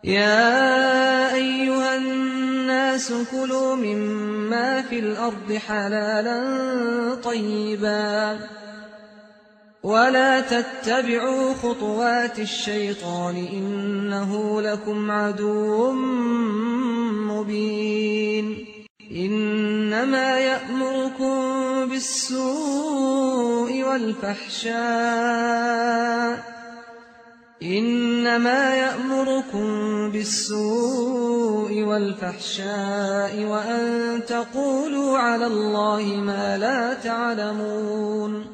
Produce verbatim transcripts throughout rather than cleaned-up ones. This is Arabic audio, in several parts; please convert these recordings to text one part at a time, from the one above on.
يَا أَيُّهَا النَّاسُ كُلُوا مِمَّا فِي الْأَرْضِ حَلَالًا طَيِّبًا وَلَا تَتَّبِعُوا خُطُوَاتِ الشَّيْطَانِ ۚ إِنَّهُ لَكُمْ عَدُوٌّ مُّبِينٌ إِنَّمَا يَأْمُرُكُم بِالسُّوءِ وَالْفَحْشَاءِ إنما يأمركم بالسوء والفحشاء وأن تقولوا على الله ما لا تعلمون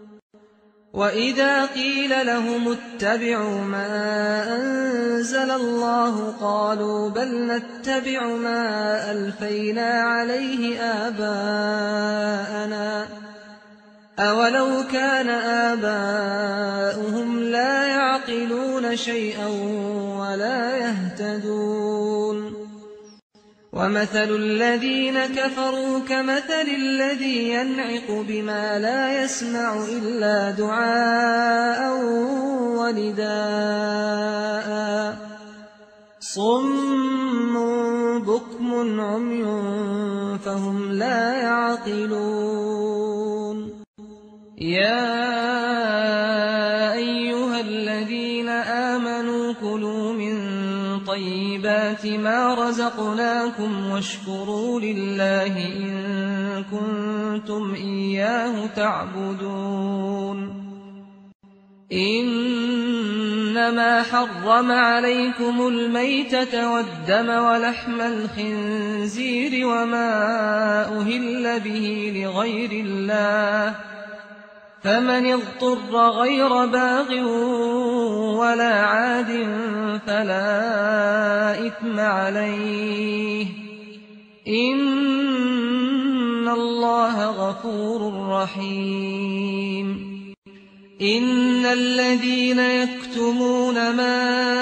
وإذا قيل لهم اتبعوا ما أنزل الله قالوا بل نتبع ما ألفينا عليه آباءنا أولو كان آباؤهم لا يعقلون شيئا ولا يهتدون ومثل الذين كفروا كمثل الذي ينعق بما لا يسمع إلا دعاء ونداء صم بكم عمي فهم لا يعقلون يَا أَيُّهَا الَّذِينَ آمَنُوا كُلُوا مِن طَيِّبَاتِ مَا رَزَقْنَاكُمْ وَاشْكُرُوا لِلَّهِ إِن كُنتُمْ إِيَّاهُ تَعْبُدُونَ إِنَّمَا حَرَّمَ عَلَيْكُمُ الْمَيْتَةَ وَالدَّمَ وَلَحْمَ الْخِنزِيرِ وَمَا أُهِلَّ بِهِ لِغَيْرِ اللَّهِ فمن اضطر غير باغ ولا عاد فلا إثم عليه إن الله غفور رحيم إن الذين يكتمون ما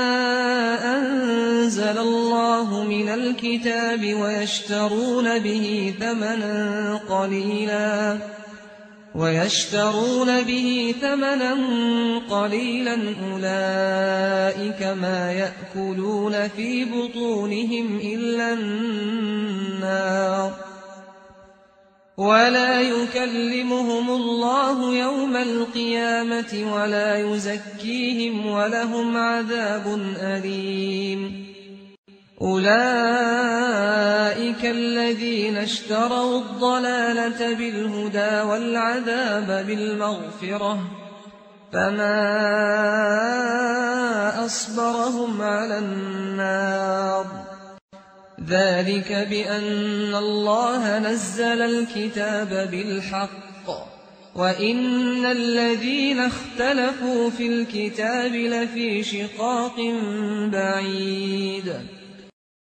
أنزل الله من الكتاب ويشترون به ثمنا قليلا ويشترون به ثمنا قليلا أولئك ما يأكلون في بطونهم إلا النار ولا يكلمهم الله يوم القيامة ولا يزكيهم ولهم عذاب أليم أولئك الذين اشتروا الضلالة بالهدى والعذاب بالمغفرة فما أصبرهم على النار ذلك بأن الله نزل الكتاب بالحق وإن الذين اختلفوا في الكتاب لفي شقاق بعيد